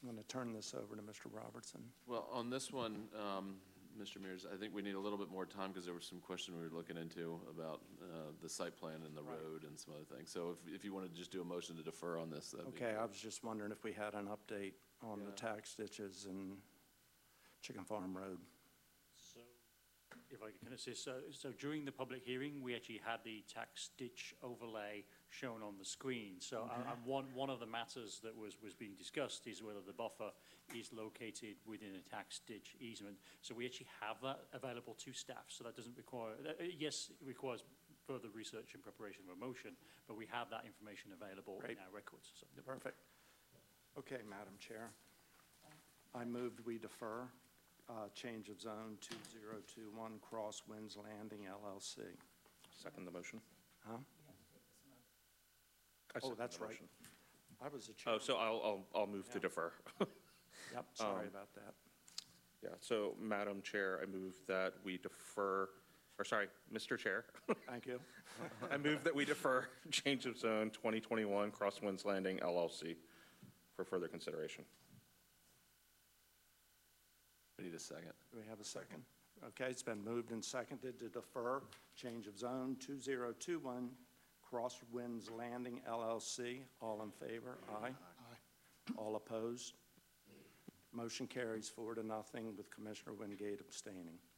I'm going to turn this over to Mr. Robertson. Well, on this one, Mr. Mears, I think we need a little bit more time because there was some question we were looking into about the site plan and the road and some other things. So if you wanted to just do a motion to defer on this, that'd be Okay, great. I was just wondering if we had an update on the tax ditches and Chicken Farm Road. So, if I can assist, so during the public hearing, we actually had the tax ditch overlay shown on the screen. So, and one of the matters that was being discussed is whether the buffer is located within a tax ditch easement. So we actually have that available to staff. So that doesn't require, yes, it requires further research and preparation of a motion, but we have that information available in our records. So. Perfect. Okay, Madam Chair. I moved we defer change of zone 2021 Crosswinds Landing LLC. Second the motion. Huh? I Oh, second that's the right. motion. I was the chair. Oh, so I'll move to defer. Yep, sorry about that. Yeah, so Madam Chair, I move that we defer, or sorry, Mr. Chair. Thank you. I move that we defer change of zone 2021 Crosswinds Landing LLC for further consideration. We need a second. Do we have a second? Okay, it's been moved and seconded to defer change of zone 2021 Crosswinds Landing LLC. All in favor? Aye. Aye. All opposed? Motion carries 4-0 with Commissioner Wingate abstaining.